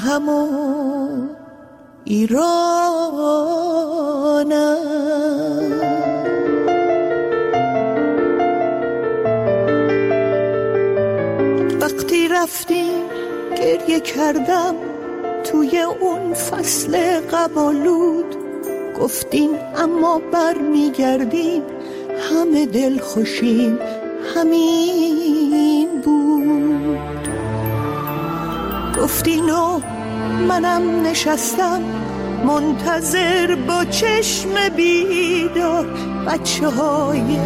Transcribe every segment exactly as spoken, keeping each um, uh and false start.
همون ایرانم. وقتی رفتیم گریه کردم توی اون فصل قبالود، گفتین اما بر میگردیم همه دل خوشیم همین بود. گفتین و منم نشستم منتظر با چشم بیدار، بچه های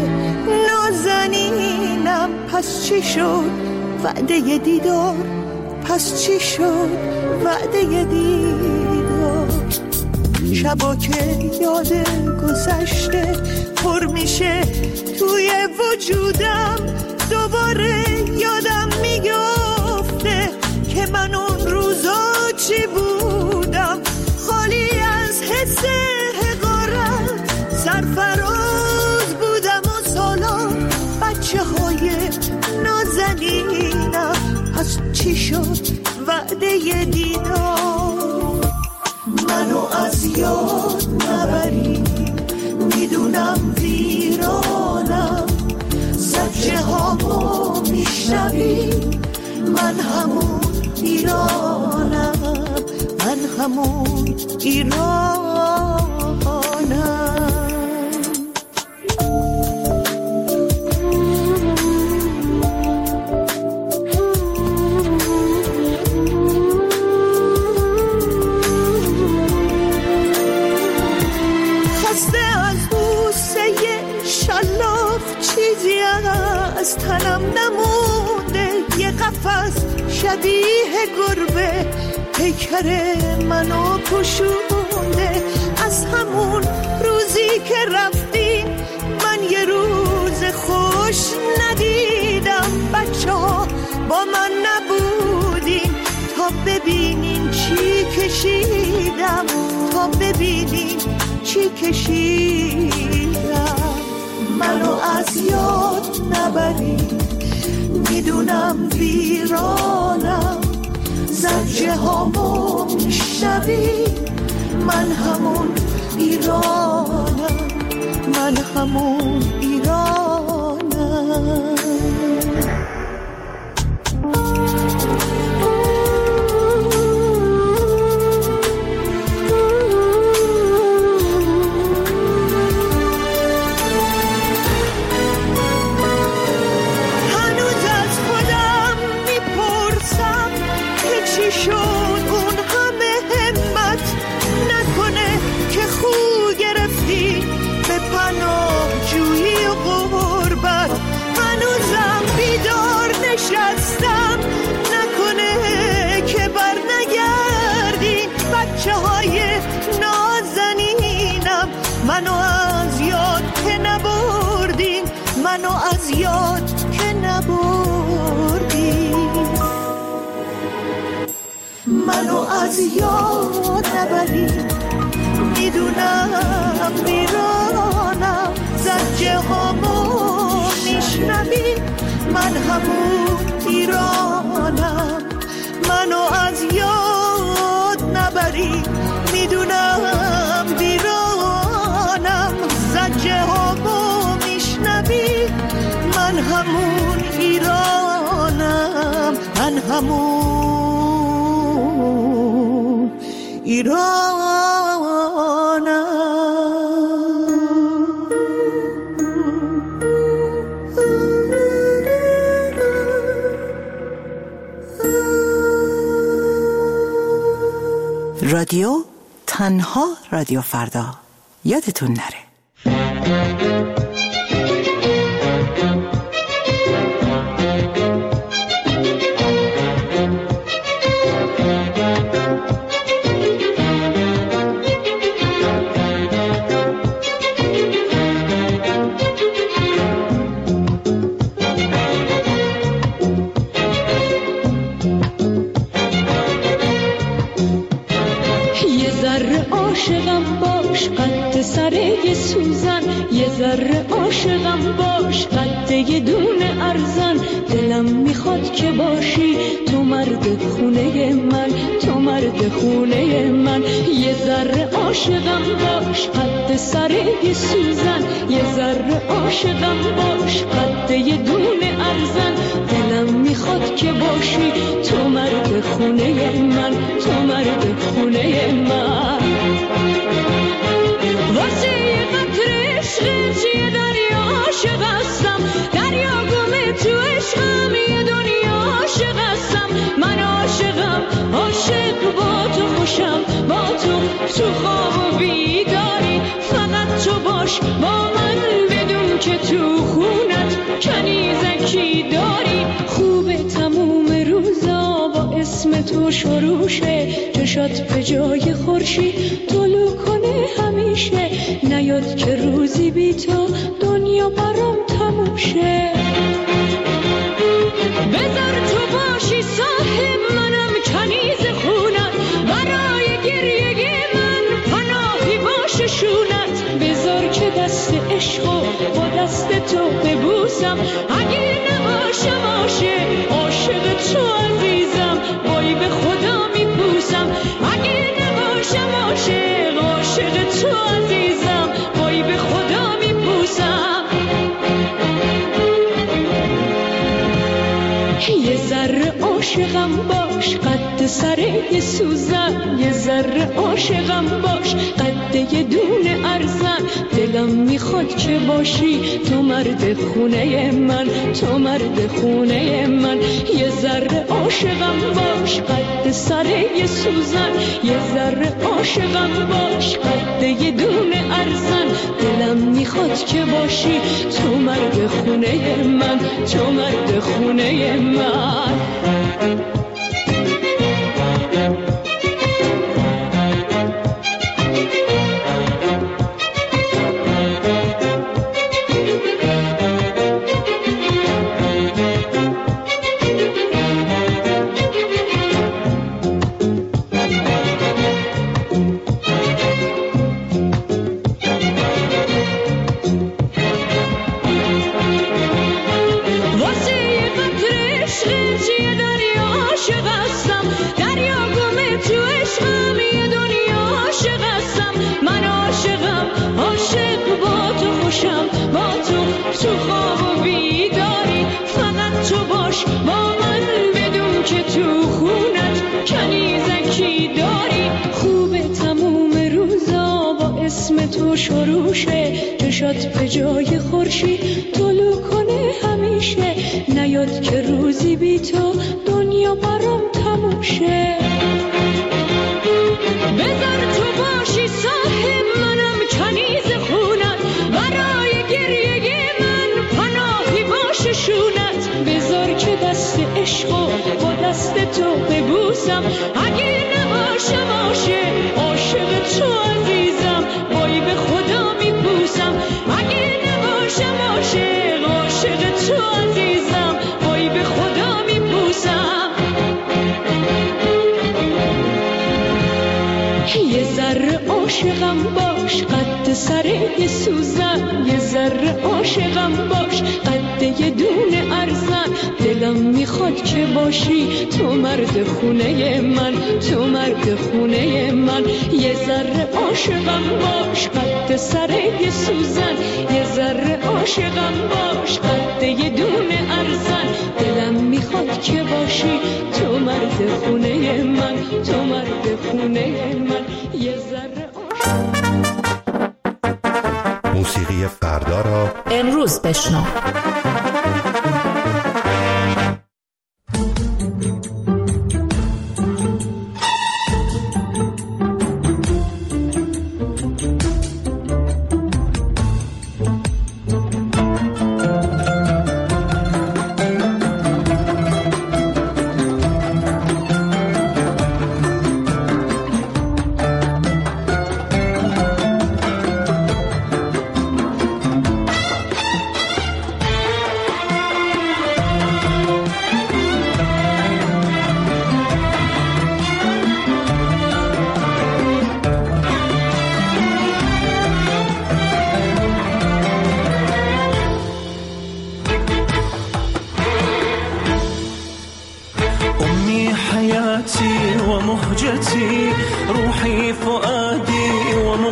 نازنینم پس چی شد وعده دیدار، پس چی شد وعده دیدار. شبا که یاد گذشته پر میشه توی وجودم، دوباره یادم میگفته که من اون روزا چی بودم، خالی از حس حقارت سرفراز بودم و سالا بچه های نازنینم پس چی شد وعده دیدار. منو از یاد نبری میدونم ویرانم، زجه هامو میشنوی من همون ایرانم، من همون ایرانم. چیزی از تنم نمونده، یه قفس شبیه گربه پیکر منو پوشونده. از همون روزی که رفتیم من یه روز خوش ندیدم، بچه ها با من نبودیم تا ببینین چی کشیدم، تا ببینین چی کشیدم. منو از یاد نبری میدونم ویرانم، زجه هامو میشنوی من همون ایرانم، من همون ایرانم. نشستم نکنه که بر نگردیم بچه های نازنینم، منو از یاد که نبردیم، منو از یاد که نبردیم. منو از یاد نبریم میدونم ویرانم، زجه هامو میشنویم من همون ایرانم. منو از یاد نبری میدونم ویرانم، زجه هامو میشنوی من همون ایرانم، من همون ایرانم. رادیو تنها رادیو فردا، یادتون نره. عاشقم باش قد سر سوزن، یه ذره عاشقم باش قد یه دونه ارزن. دلم میخواد که باشی تو مرد خونه من، تو مرد خونه من. یه ذره عاشقم باش قد سر سوزن، یه ذره عاشقم باش قد یه دونه ارزن. دلم میخواد که باشی تو مرد خونه من، تو مرد خونه من. واسه یه قطره عشقت یه دریا عاشق هستم، دریا گمه تو عشقم یه دنیا عاشق هستم. من عاشقم عاشق با تو خوشم، با تو تو خواب و بیداری. فقط تو باش با من بدون که تو خونت کنیزکی داری. خوبه تموم روزا با اسم تو شروع شه، چشات به جای خورشید طلوع کنه همیشه. نیاد که روزی بی تو دنیا برام تموم شه. بذار تو باشی صاحب منم کنیز خونت، برای گریه من پناهی باشه شونت. بذار که دست عشقو با دست تو ببوسم، اگه نباشم عاشق عاشق تو عزیزم، وای به خدا میپوسم. اگه نباشم عاشق عاشق تو عزیزم، وای به خدا میپوسم. یه ذره عاشقم باش قد سر سوزن، یه ذره عاشقم باش قد یه دونه ارزن. دلم میخواد که باشی تو مرد خونه من، تو مرد خونه من. یه ذره عاشقم باش قد سر سوزن، یه ذره عاشقم باش قد یه دونه ارزن. دلم میخواد که باشی تو مرد خونه من، تو مرد خونه من. تو خواب و بیداری. فقط تو باش با من بدون که تو خونت کنیزکی داری. خوبه تموم روزا با اسم تو شروع شه، چشات به جای خورشید طلوع کنه همیشه. نیاد که روزی بی تو دنیا برام تموم شه. بذار تو باشی صاحب منم کنیز خونت، برای گریه من پناهی باشه شونت. بذار که دست عشقو با دست تو ببوسم، اگه نباشم عاشق عاشق تو عزیزم، وای به خدا میپوسم. اگه نباشم عاشق عاشق تو عزیزم، وای به خدا میپوسم. یه ذره عاشقم باش قد سر سوزن، یه ذره عاشقم باش قد یه دونه ارزن. دلم میخواد که باشی تو مرد خونه من، تو مرد خونه من. یه ذره عاشقم باش قد سر سوزن، یه ذره عاشقم باش قد یه دونه ارزن. دلم میخواد که باشی تو مرد خونه من، تو مرد خونه من. یه ذره موسیقی فردا را امروز بشنو.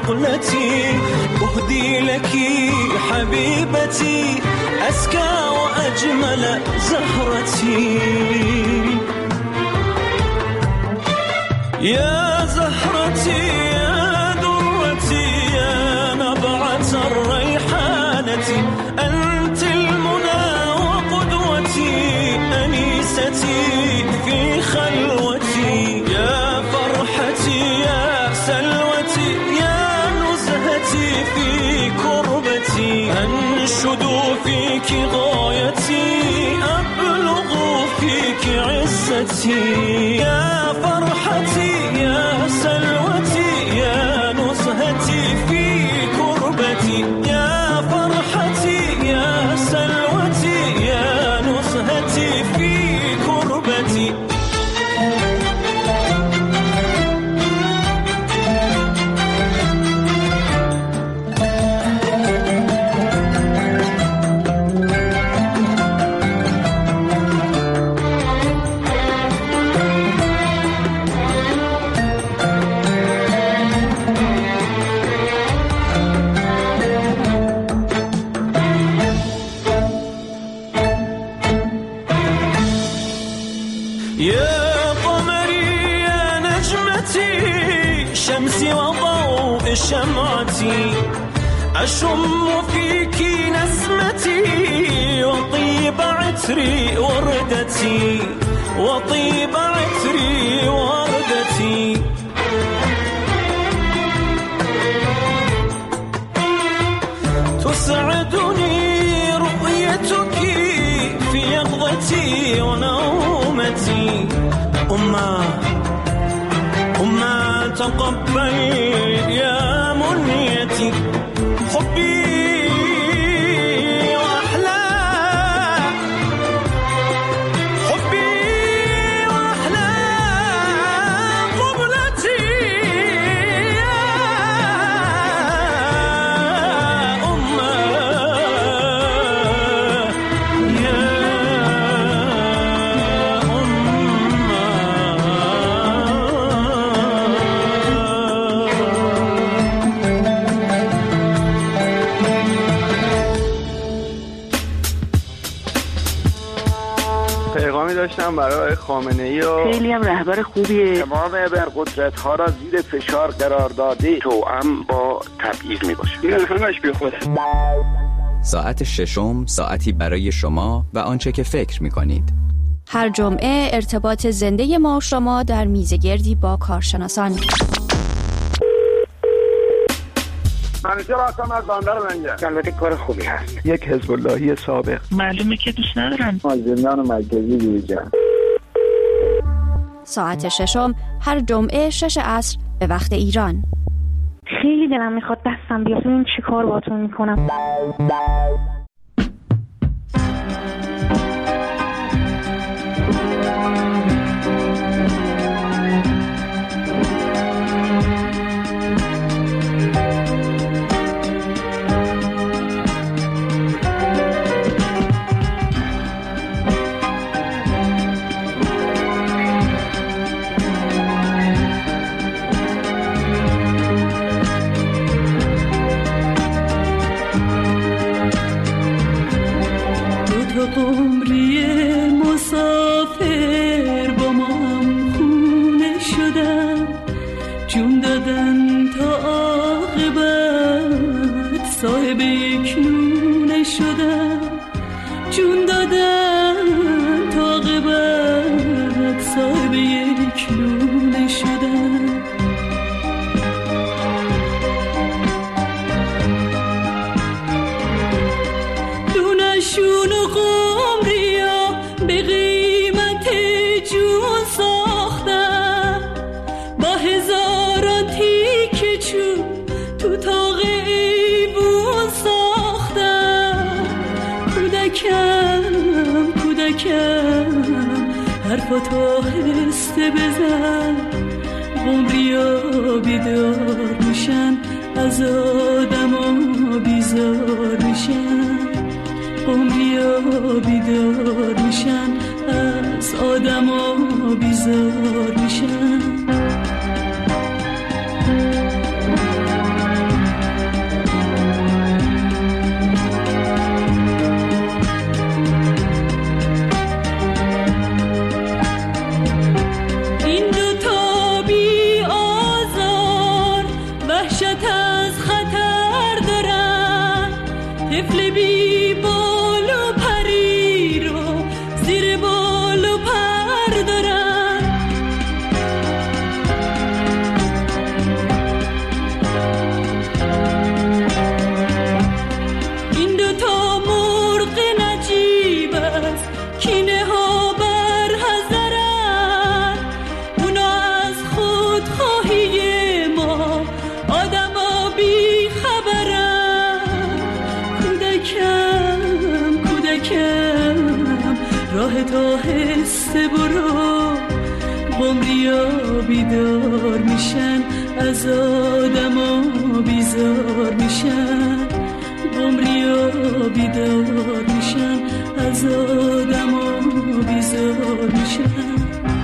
مقلتي أهدي لك حبيبتي أزكى وأجمل زهرتي يا زهرتي يا درتي يا نبعة الريحانة أنت المنى وقدوتي أنيستي في خلوتي يا فرحتي يا سلوتي يا نزهتي في كربتي أنشد فيك غايتي أبلغ فيك عزتي يا فرحتي يا سلوتي يا نزهتي في كربتي يا فرحتي يا سلوتي يا نزهتي في كربتي يا قمري يا نجمتي شمسي وضوء شمعتي أشم فيك نسمتي وطيب عطري وردتي وطيب عطري وردتي تسعدني رؤيتك في يقظتي ونومتي أمّا أمّا تقبل يا منيتي حبي وأحلى حبي وأحلى قبلتي يا أمّا يا پیغامی داشتم برای خامنه‌ای و خیلی هم رهبر خوبیه. تمام ابرقدرت‌ها را زیر فشار قرار داده توأم با تبعیض میباشه. این همش بیخوده. ساعت ششم ساعتی برای شما و آنچه که فکر می‌کنید. هر جمعه ارتباط زنده ما و شما در میزگردی با کارشناسان. منیجر هستم از بندر منجر. البته کار خوبی هست. یک حزب اللهی سابق. معلومه که دوست ندارم. زندان مرکزی دیجا. ساعت ششم هر جمعه شش عصر به وقت ایران. خیلی دلم میخواد دستم بیاد ببینم چی کار باهاتون میکنم. قمری مسافر با ما هم خونه شدن جون دادن تا عاقبت صاحب یک نونه شدن جون دادن تا عاقبت صاحب یک نونه شدن دونشون و قمریا به قیمت جون ساختن با هزاران تیکه چوب تو تاق ایوون ساختن کودکم کودکم حرفاتو آهسته بزن قمریا بیدار میشن از آدما بیزار میشن قمریا بیدار میشن از آدما بیزار میشن وحشت از خطر دارن، طفل بی بال و پری رو زیر بال و پر دارن. این دوتا مرغ نجیب است، کینه ها بر حذرن، اونا از خودخواهی ما آدم ها بی خبرن. کودکم کودکم راه تا هسته برو، قمریا بیدار میشن از آدم ها بیزار میشن، قمریا بیدار میشن از آدم ها بیزار میشن.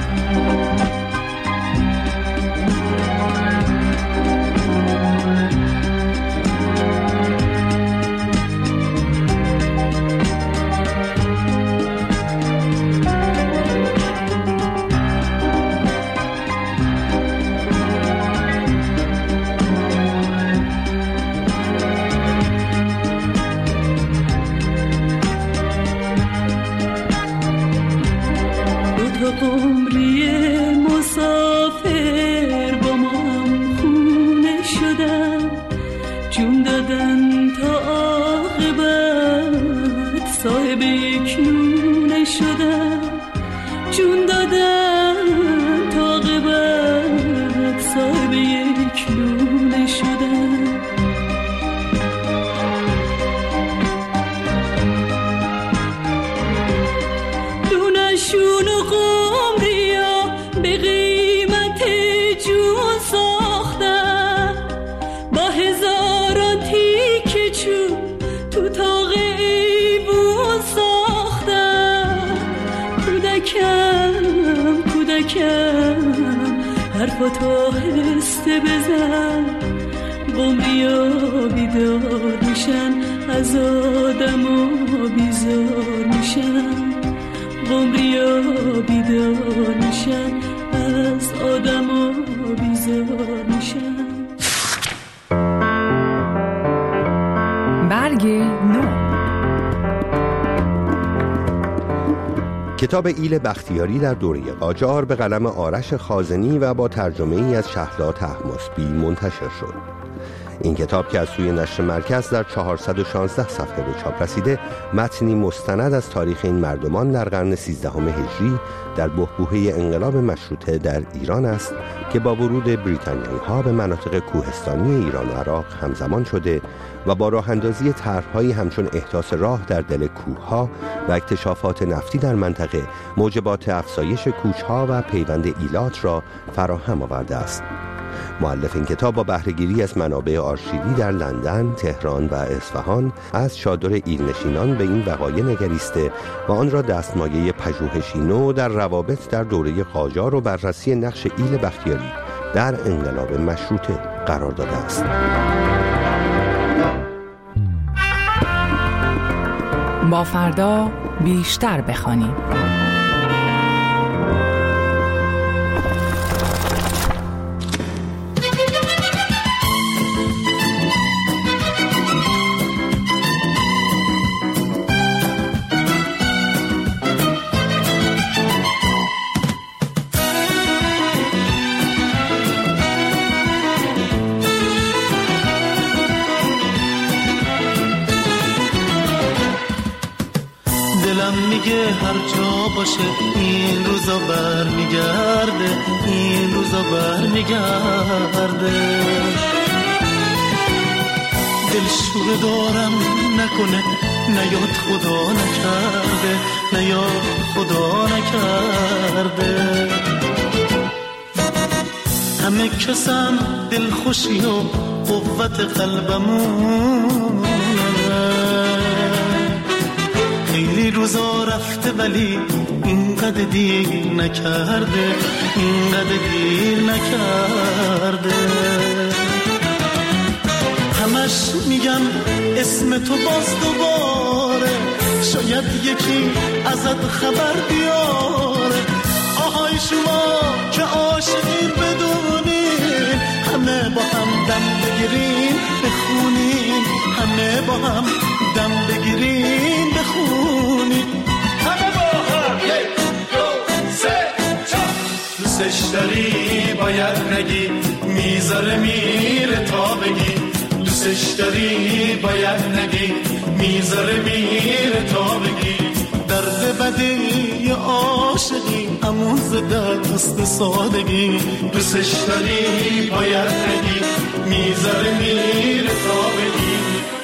قمری مسافر با ما هم خونه شدن، جون دادن تا عاقبت صاحب یک نونه شدن، جون دادن تا عاقبت صاحب یک نونه شدن. دونشون و قمریا به قیمت جون ساختن، با هزاران تیکه چوب تو تاق ایوون ساختن. کودکم کودکم حرفاتو هسته بزن، قمریا بیدار میشن از آدم و بیزار میشن، قمریا بیدار میشن از آدم و بیزار میشن. برگ نو. کتاب ایل بختیاری در دوره قاجار به قلم آرش خازنی و با ترجمه ای از شهلا طهماسبی منتشر شد. این کتاب که از سوی نشر مرکز در چهارصد و شانزده صفحه به چاپ رسیده، متنی مستند از تاریخ این مردمان در قرن سیزدهم هجری در بحبوحه انقلاب مشروطه در ایران است که با ورود بریتانیایی ها به مناطق کوهستانی ایران و عراق همزمان شده و با راه اندازی طرح‌هایی همچون احداث راه در دل کوه‌ها و اکتشافات نفتی در منطقه موجبات افزایش کوچ‌ها و پیوند ایلات را فراهم آورده است. مؤلف این کتاب با بهره‌گیری از منابع آرشیوی در لندن، تهران و اصفهان از چادر ایلنشینان به این وقایع نگریسته و آن را دستمایه پژوهشی نو در روابط در دوره قاجار و بررسی نقش ایل بختیاری در انقلاب مشروطه قرار داده است. با فردا بیشتر بخوانیم. میگه هر جا باشه این روزا بر میگرده، این روزا بر میگرده. دل شوره دارم نکنه، نیاد خدا نکرده، نیاد خدا نکرده. همه کسم دل خوشی و قوت قلبمون، خیلی روزا رفته ولی اینقدر دیر نکرده، اینقدر دیر نکرده. همش میگم اسم تو باز دوباره، شاید یکی ازت خبر بیاره. آهای شما که عاشقین بدونین، همه با هم دم بگیرین. میذاره میره تا بگی دوستش داری باید نگی میذاره میره تا بگی درد بدی عاشقی امون زده دست سادگی دوستش داری باید نگی میذاره میره تا بگی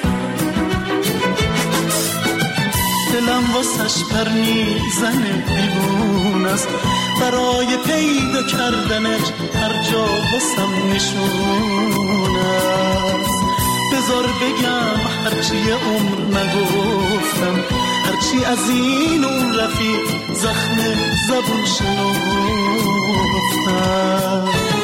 دلم واسش پر میزنه دیوون است برای پیدا کردنش هر جا واسم نشون است بذار بگم هرچی عمر نگفتم هرچی از این اون رفیق زخم زبون شنفتم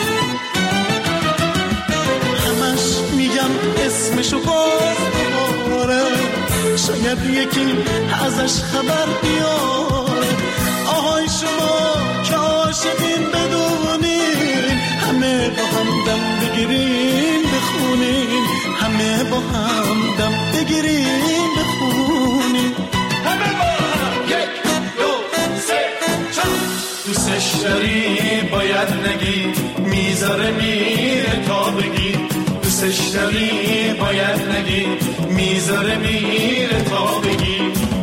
همش میگم اسمشو باز دوباره شاید یکی ازش خبر بیاره آهای شما که عاشقین بدونین همه با هم دم بگیرین بخونین همه با هم دم بگیرین بخونین همه با هم یک دو سه چهار دوستش داری باید نگی میذاره میره تا بگی دوستش داری باید نگی میذاره میره تا بگی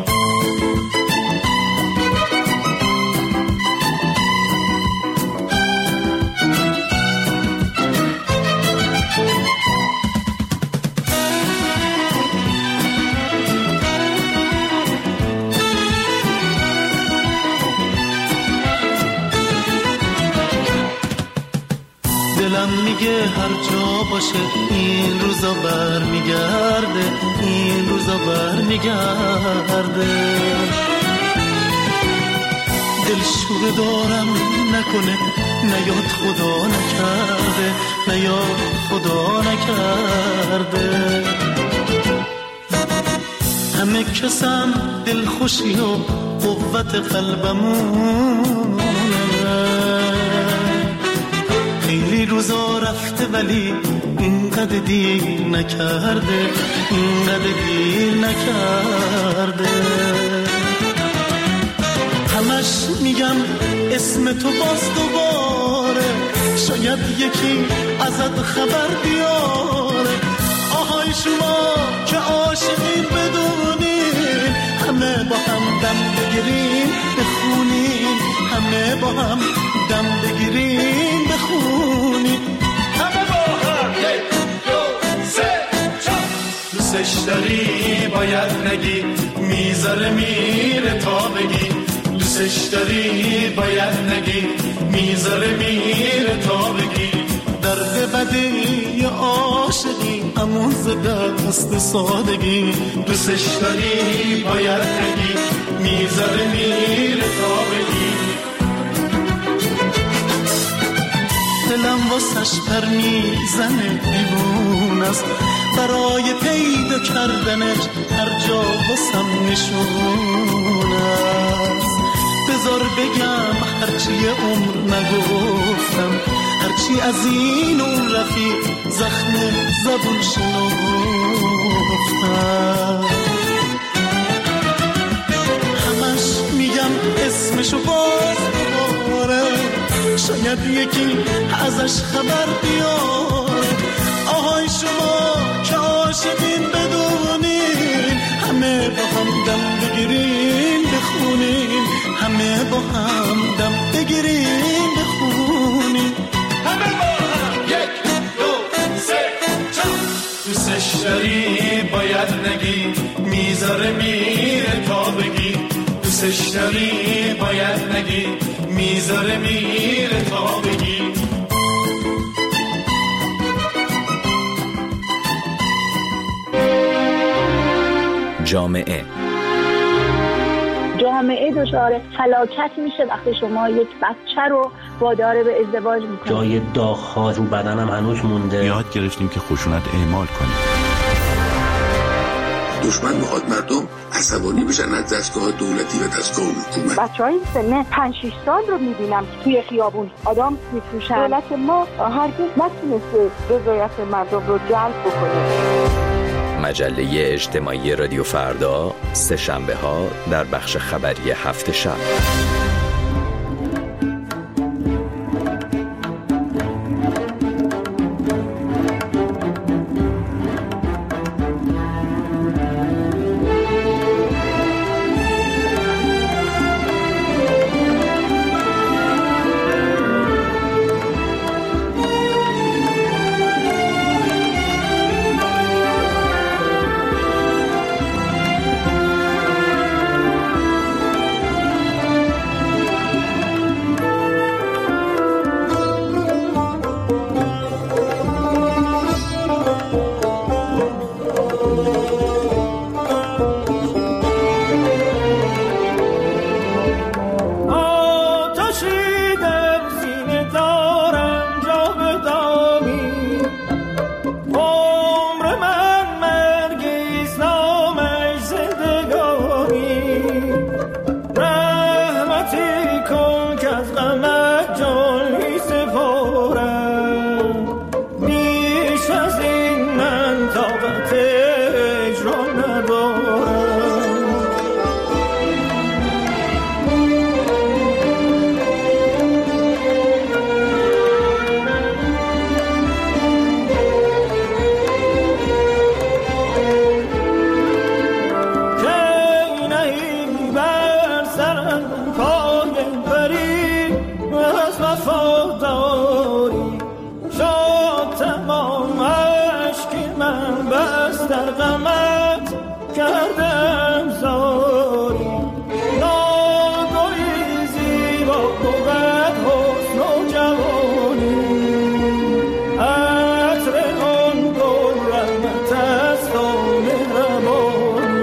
دلم میگه هر جا باشه این روزا بر میگرده این روزا بر میگرده دل شوره دارم نکنه نیاد خدا نکرده نیاد خدا نکرده همه کسم دل خوشی و قوت قلبمونه خیلی روزا رفته ولی اینقدر دیر نکرده اینقدر دیر نکرده همش میگم اسم تو باز دوباره شاید یکی ازت خبر بیاره آهای شما که عاشقین بدونین همه با هم دم بگیرین بخونین همه با هم دم بگیرین بخونین همه با هم یک دو سه چهار دوستش داری باید نگی میذاره میره تا بگی دوستش داری باید نگی میذاره میره تا بگی درد بدی عاشقی امون زده دست سادگی دوستش داری باید نگی میذاره میره تا بگی دلم واسش پر میزنه دیوون است برای پیدا کردنش هر جا واسم نشون است بذار بگم هرچی عمر نگفتم هرچی از این اون رفیق زخم زبون شنفتم همش میگم اسمشو باز دوباره شاید یکی ازش خبر بیاره آهای شما که عاشقین بدونین همه با هم دم بگیرین بخونین همه با هم دم بگیرین بخونین همه با هم یک دو سه چهار دوستش داری باید نگی میذاره میره تا بگی دوستش داری باید نگی میذاره میره تا بگی جامعه جامعه دچار فلاکت میشه وقتی شما یک بچه رو وادار به ازدواج میکنید. جای داغ‌ها رو بدنم هنوز مونده. یاد گرفتیم که خشونت اعمال کنیم. دشمن میخواد مردم عصبانی بشن از دستگاه دولتی و دستگاه حکومت. بچهای سن پنج شش سال رو میبینم توی خیابون آدم میفروشن. دولت ما هرگز نتونسته رضایت مردم رو جلب بکنه. مجله اجتماعی رادیو فردا سه شنبه ها در بخش خبری هفت شب. از در غمت کردم زاری ناگلی زیبا بود حسن و جوانی عطر آن گل رحمت است و مهربانی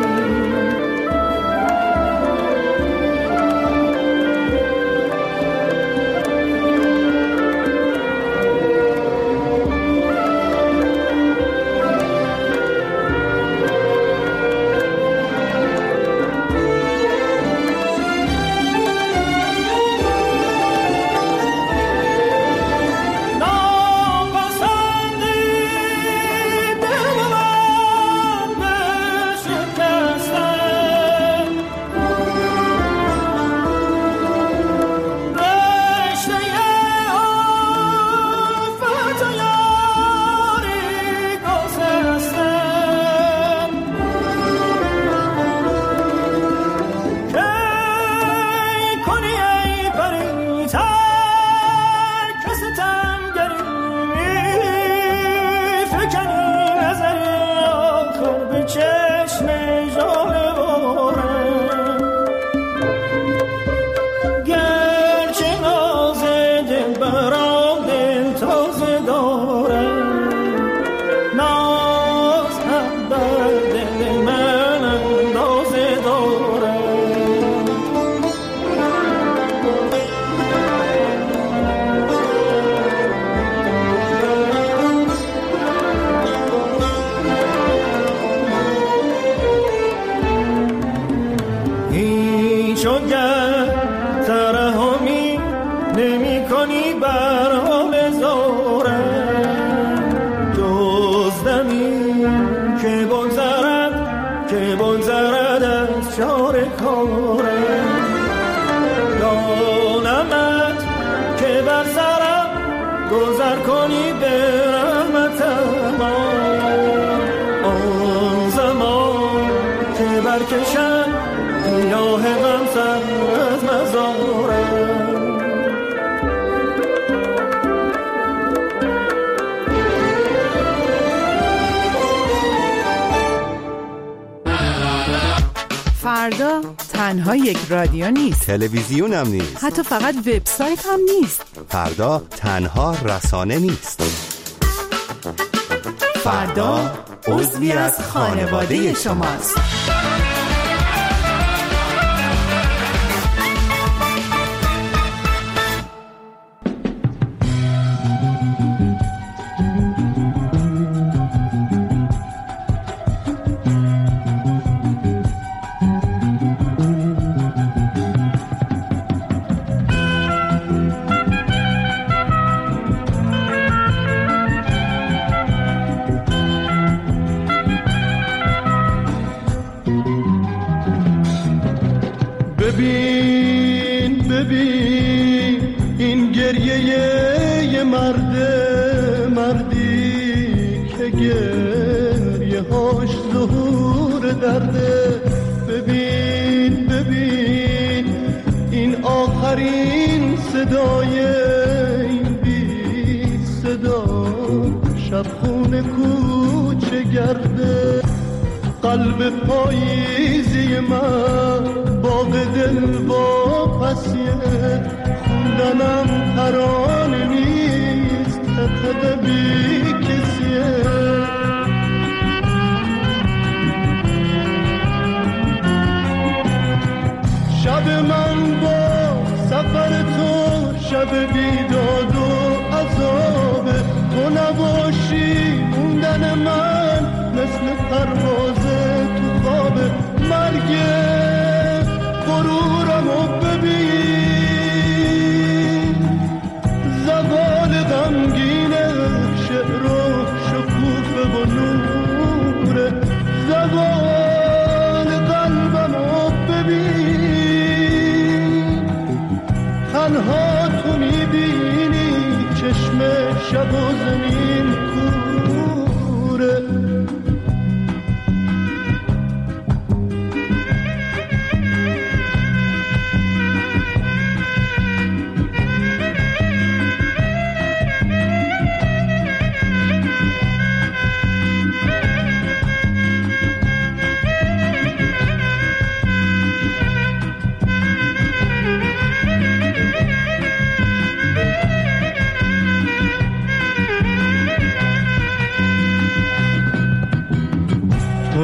فردا تنها یک رادیو نیست، تلویزیون هم نیست، حتی فقط وبسایت هم نیست. فردا تنها رسانه نیست. فردا عضوی از خانواده شماست. ببین ببین این گریه یه مرده، مردی که گریه هاش ظهور درده. ببین ببین این آخرین صدای این بی صدا، شبخونه کوچه گرده. قلب پاییزی من باغ دل با پسیه، خوندنم ترانه نیست، تقد بی کسیه. شب من با سفر تو شب بیداد و عذابه، تو نباشی موندن من مثل پرواز تو خواب. مرگ غرورمو ببین، زوال غمگینه، شعر و شکوفه و نوره. زوال قلبمو ببین، تنها تو میبینی چشم شب و زمین کوره.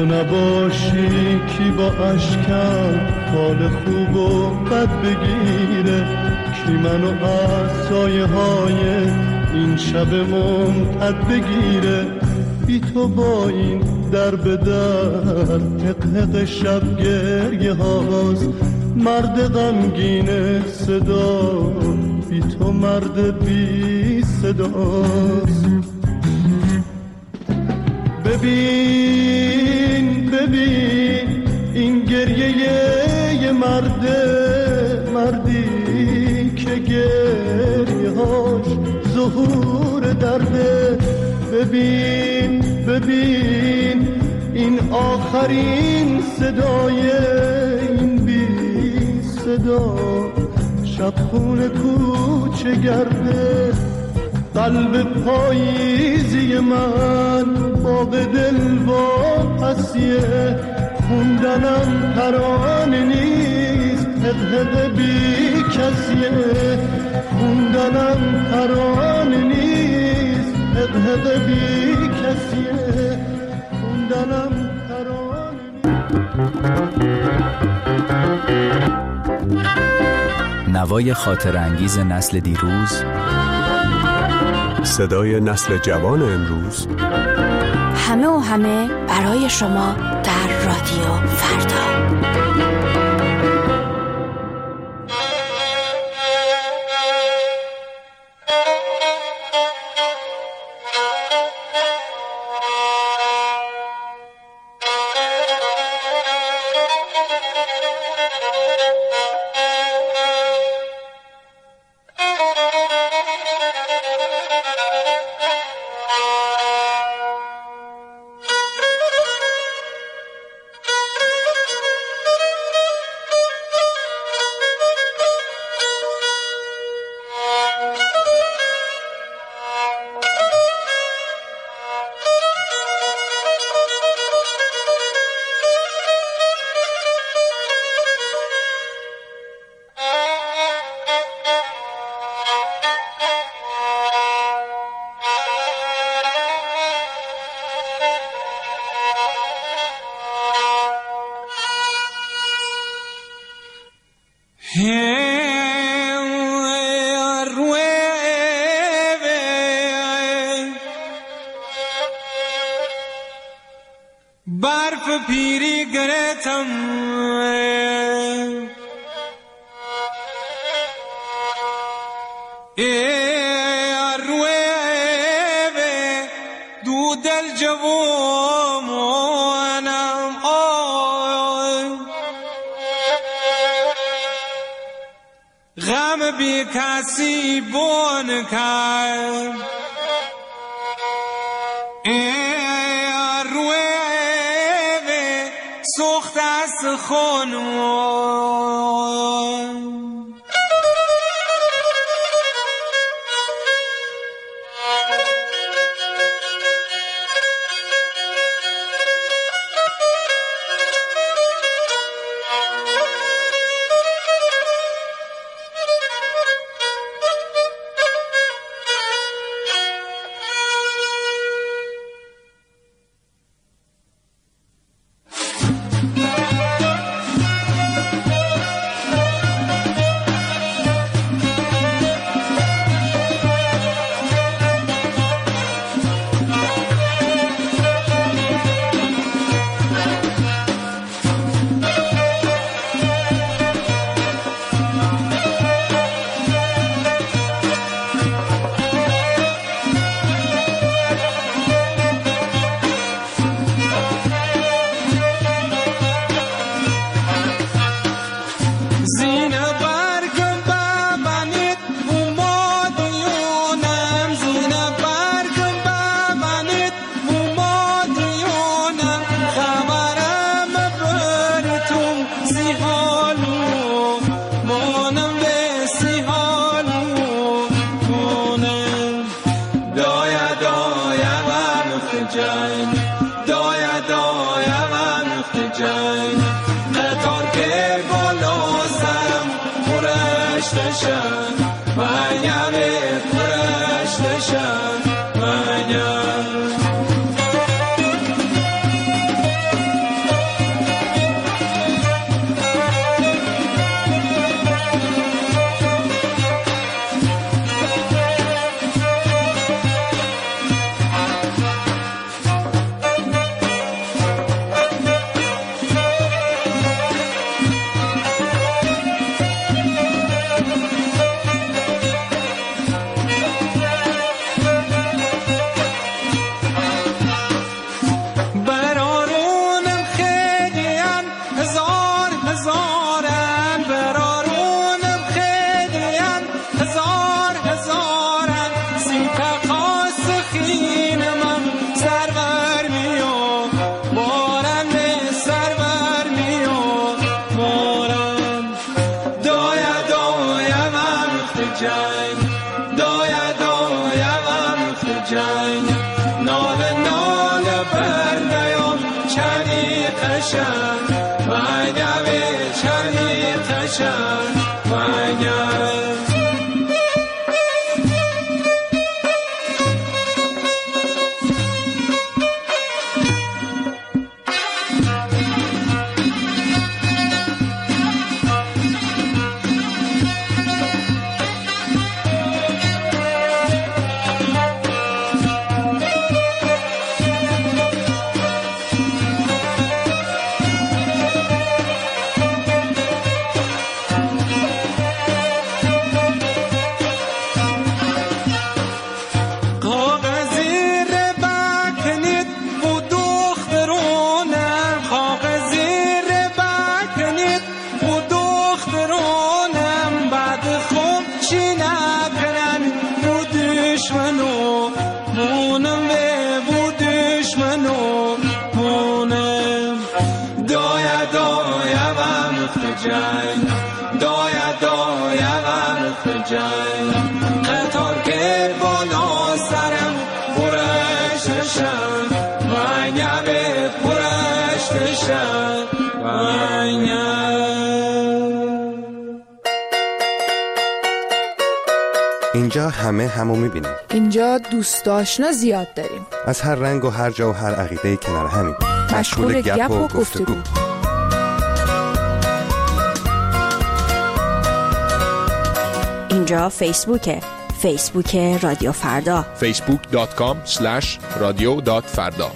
تو نباشی کی با اشکم حال خوب و بد بگیره، کی منو از سایه های این شب ممتد بگیره. بی تو با این در به در حق شب گریه هاست، مرد غمگین صدا بی تو مرد بی صداست. ببین ببین این گریه یه مرده، مردی که گریه هاش ظهور درده. ببین ببین این آخرین صدای این بی صدا، شب خونه کوچه گرده. قلب پاییزی من باغ دل واپسیه، خوندنم ترانه نیست حق بی کسیه. خوندنم ترانه نیست حق بی کسیه. خوندنم ترانه نیست. نوای خاطر انگیز نسل دیروز، صدای نسل جوان امروز، همه و همه برای شما در رادیو فردا. برف پیری گرتم روی دو دل جوانم غم بی کسی بون کرد سخت است خانم تشن وگه چلی تشن وگه قطار که بالا سرم پرش نشم وگه به پرش نشم وگه. اینجا همه همو میبینیم. اینجا دوست آشنا زیاد داریم. از هر رنگ و هر جا و هر عقیده کنار همین. مشغول گپ و گفتگو. اینجا فیسبوکه. فیسبوک رادیو فردا. فیسبوک دات کام اسلش رادیو دات فردا.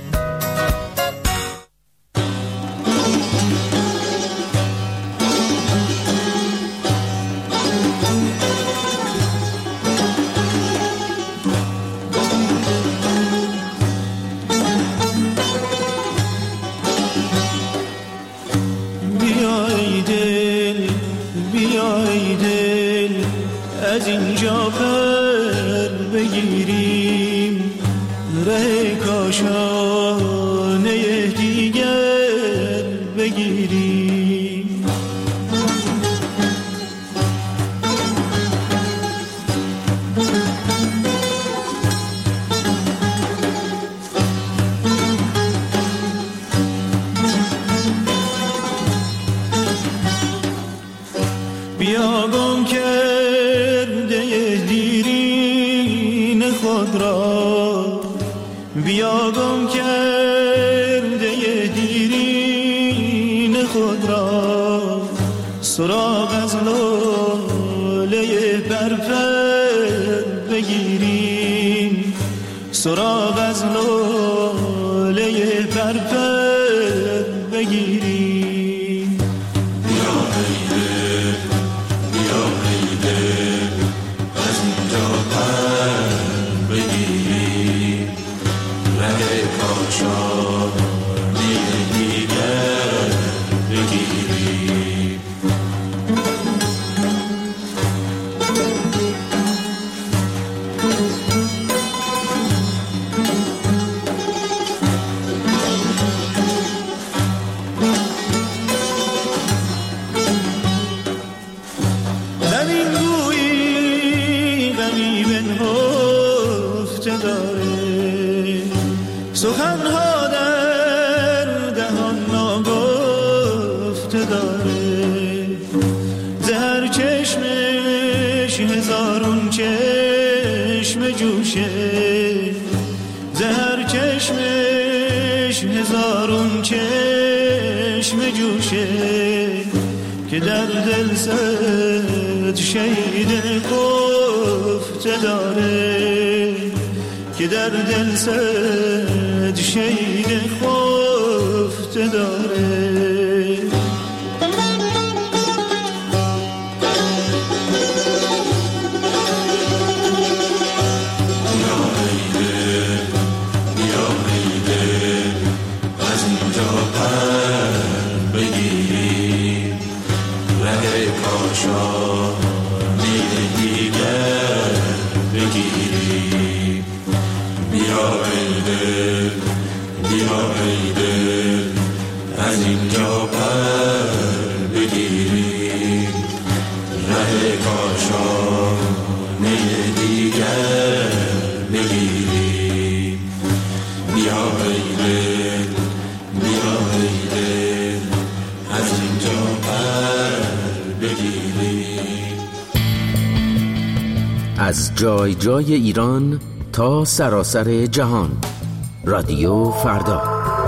از اینجا پر بگیریم ره کاشانه دیگر بگیریم. بیا گم کرده دیرین خود را، بیا گم کرده دیرین خود را، سراغ از لاله پرپر بگیریم، سراغ از لاله پرپر بگیریم. سخنها در دهان ناگفته داره، زهر چشمش هزارون چشم جوشه، زهر چشمش هزارون چشم جوشه، که در دل صد شهید گفته داره، که در دل صد شهید خفته داره. بیا ای دل، بیا ای دل، از جای جای ایران تا سراسر جهان. رادیو فردا.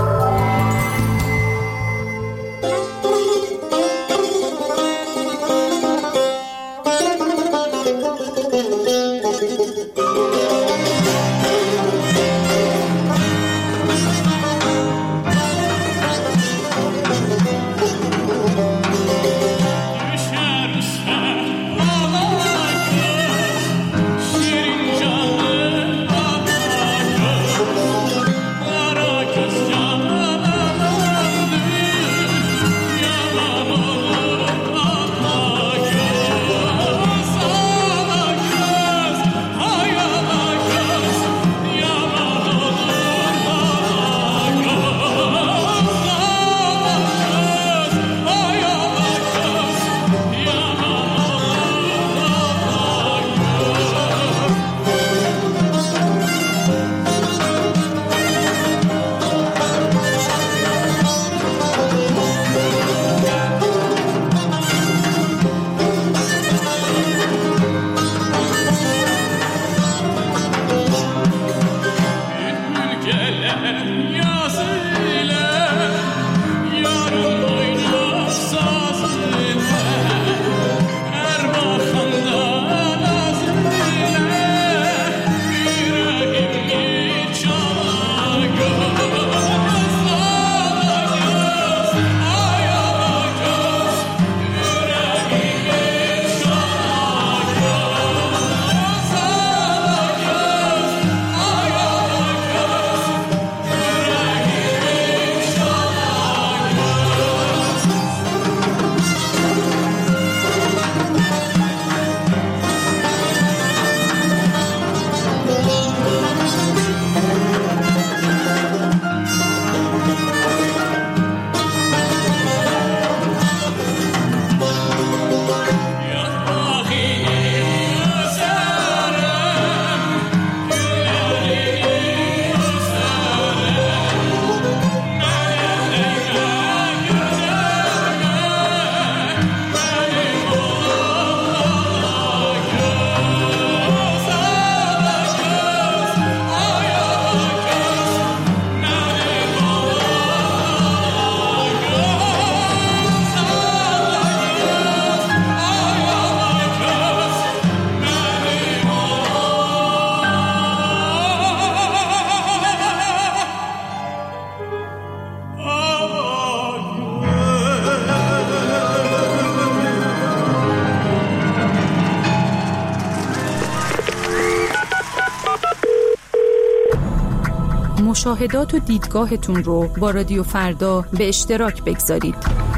مشاهدات و دیدگاهتون رو با رادیو فردا به اشتراک بگذارید.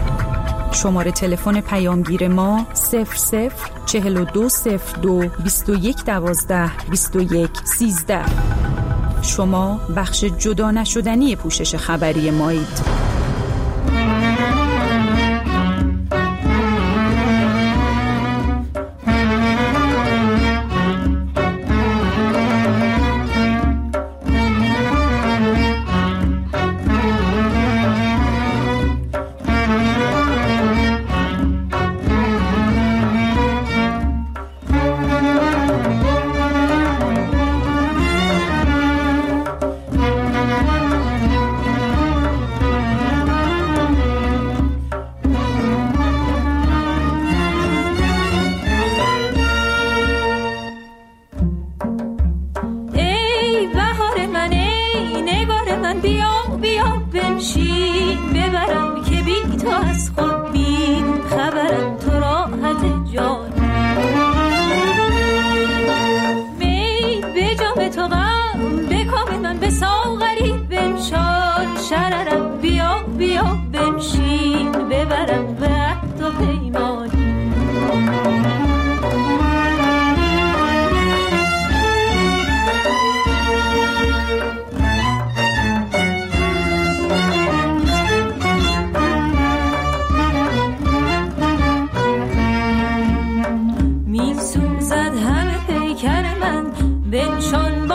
شماره تلفن پیامگیر ما صفر صفر چهل و دو صفر دو بیست و یک دوازده بیست و یک سیزده. شما بخش جدا نشدنی پوشش خبری مایید.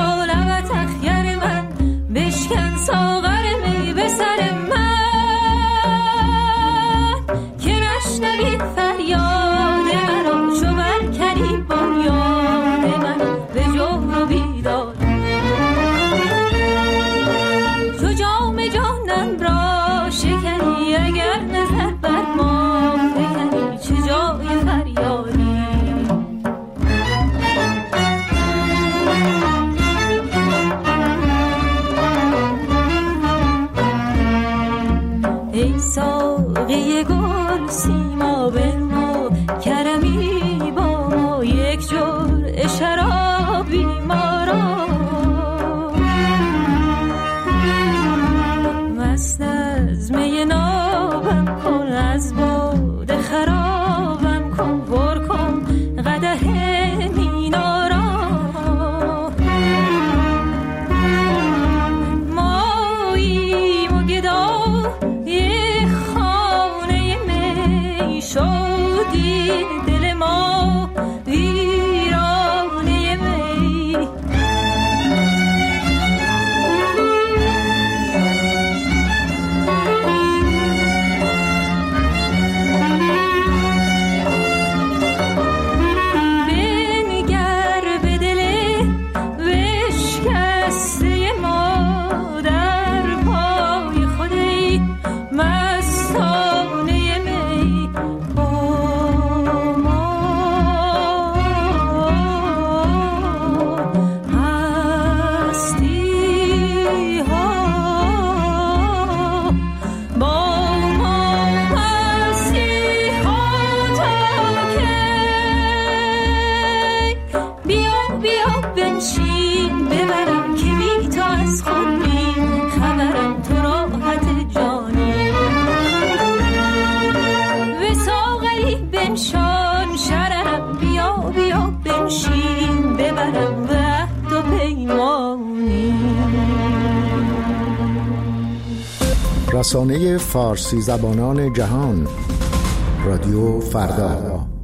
بشکن ساغر می به سر من. اگر نظر بر ما بکنی چه جای فریادی. ای ساقی گل سیما بنما کرمی با ما یک جرعه شرابی ما را، مست از می نابم کن از باده خرابم کن، پر کن قدح مینا را. ماییم و گدا یک خانه می شدی دل ما ویرانه می. بنگر به دل بشکسته ما در پای خودی مستانه می. با ما هستی ها، با ما هستی ها تا کی. بیا بیا بنشین ببرم که بی تو از خود بی خبرم، تو راحت جانی. به ساغری بنشان شررم، بیا بیا بنشین ببرم وعد و پیمانی. رسانه فارسی زبانان جهان، رادیو فردا.